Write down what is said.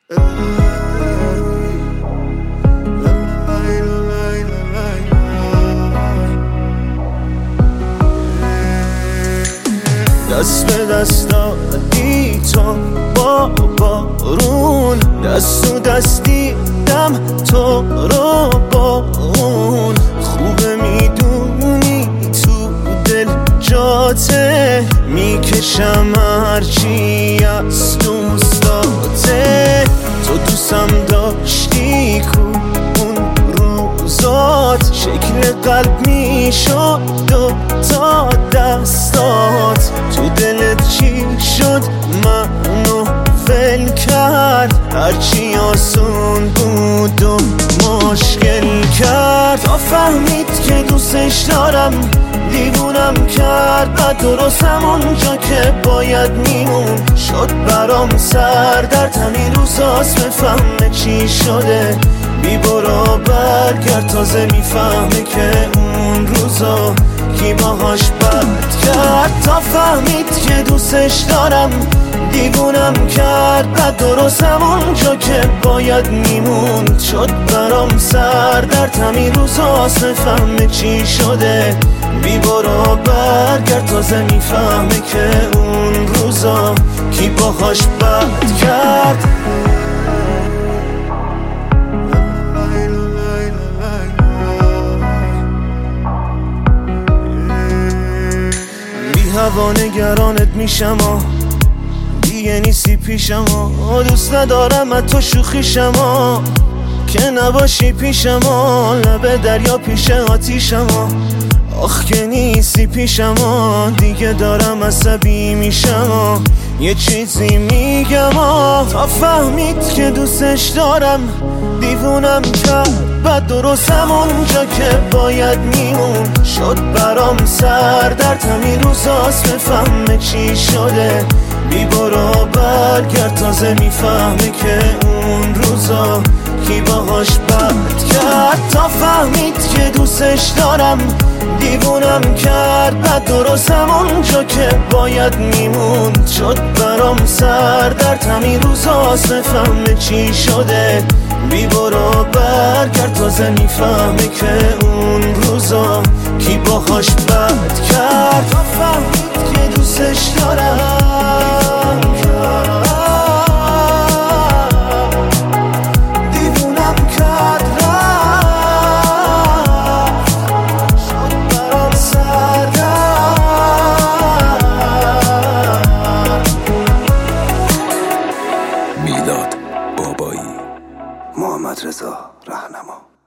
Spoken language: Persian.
دست به دست دادی تو با بارون، دست تو دستی دم تو رو با اون. خوبه میدونی تو دل جاته، میکشم هرچی از دوستاته. تو دوستم داشتی کو اون روزات، شکل قلب میشد دو تا دستات. تو دلت چی شد منو ول کرد، هرچی آسون بود و مشکل کرد. تا فهمید که دوستش دارم دیوونم کرد، بعد درست همونجا که باید میمون شد برام سردرد. همین روزاست بفهمه چی شده، بی برو برگرد. تازه میفهمه که اون روزا کی باهاش بد کرد. تا فهمید که دوستش دارم دیوونم کرد، بعد درست همونجا که باید میموند شد برام سردرد. همین روزاست بفهمه چی شده، بی برو برگرد. تازه میفهمه که اون روزا کی باهاش بد کرد. بی هوا نگرانت میشم دیگه نیستی پیشم دوست ندارم از تو شوخیشم که نباشی پیشم لب دریا پیش آتیشم آخ که نیستی پیشم دیگه دارم عصبی میشم یه چیزی میگم تا فهمید که دوستش دارم دیوونم کرد، بعد درست همونجا که باید میمون شد برام سردرد. همین روزاست بفهمه چی شده، بی برو برگرد. تازه میفهمه که اون روزا کی باهاش بد کرد. تا فهمید که دوستش دارم دیوونم کرد، بعد درست همونجا که باید میموند شد برام سردرد. همین روزاست بفهمه چی شده، بی برو برگرد. تازه میفهمه که اون روزا کی باهاش بد کرد. تا فهمید که دوستش دارم دیوونم کرد، شد برام سردرد. میلاد بابایی، محمد رضا رهنما.